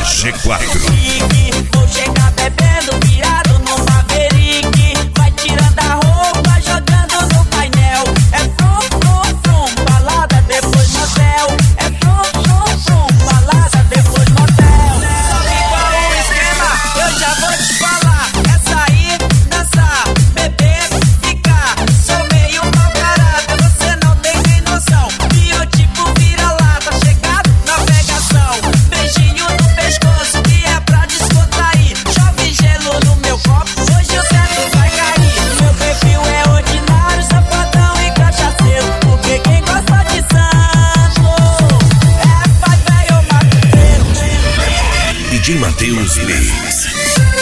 G4. Vou chegar bebendo, virado no Maverick. Vai tirando a roupa, jogando no painel. É frum, balada, depois motel. É frum, balada, depois motel. Sabe qual é o esquema? Eu já vou te falar. É sair, dançar, beber, ficar. Sou meio mau caráter, você não tem nem noção. Biotipo vira-lata, chegado na pegação. Beijinho no pescoço que é pra descontrair. Chove gelo no meu copo, hoje o teto vai cair. Meu perfil é ordinário, safadão e cachaceiro. Porque quem gosta de santo é pai velho matuteiro. DJ Matheus Mix.